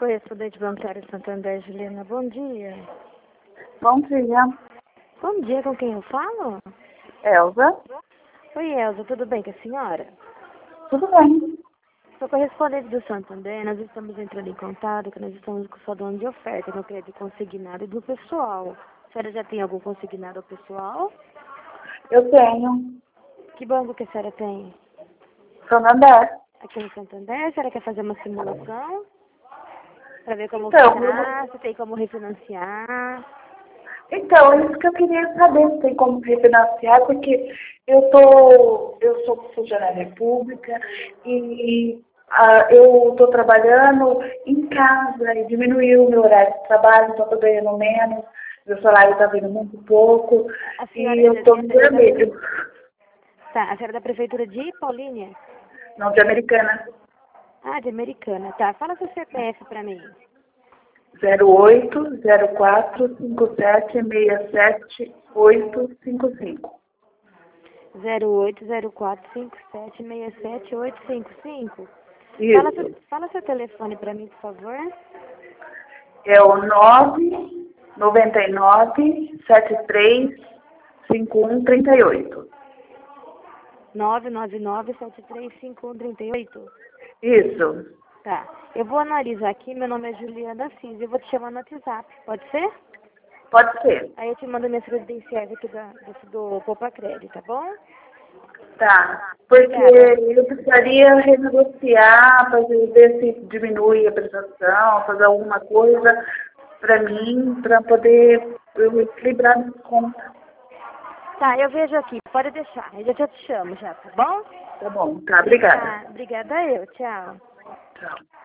Correspondente bancário Santander, Juliana, bom dia. Bom dia. Bom dia, com quem eu falo? Elza? Oi, Elza, tudo bem com a senhora? Tudo bem. Sou correspondente do Santander, nós estamos entrando em contato, que nós estamos com sua dona de oferta no crédito consignado e do pessoal. A senhora já tem algum consignado ao pessoal? Eu tenho. Que banco que a senhora tem? Santander. Aqui no Santander, a senhora quer fazer uma simulação? Para ver como Então, ficar, se tem como refinanciar. então, é isso que eu queria saber, se tem como refinanciar, porque eu sou funcionária pública e eu estou trabalhando em casa e diminuiu o meu horário de trabalho, então estou ganhando menos, meu salário está vindo muito pouco A senhora e eu estou no vermelho. Tá, a senhora é da prefeitura de Paulínia? Não, de Americana. Ah, de Americana. Tá, fala seu CPF pra mim. 0804576785. 0804576785. Isso. Fala seu telefone pra mim, por favor. É o 999735138. 999735138. Isso. Tá. Eu vou analisar aqui, meu nome é Juliana Assis, eu vou te chamar no WhatsApp, pode ser? Pode ser. Aí eu te mando minhas credenciais aqui do Poupa Crédito, tá bom? Tá. Porque Obrigada. eu precisaria renegociar, ver se diminui a prestação, fazer alguma coisa para mim, para poder eu equilibrar as contas. Tá, eu vejo aqui, pode deixar, eu já te chamo já, tá bom? Tá bom. Tá, obrigada. Obrigada eu, tchau. Tchau.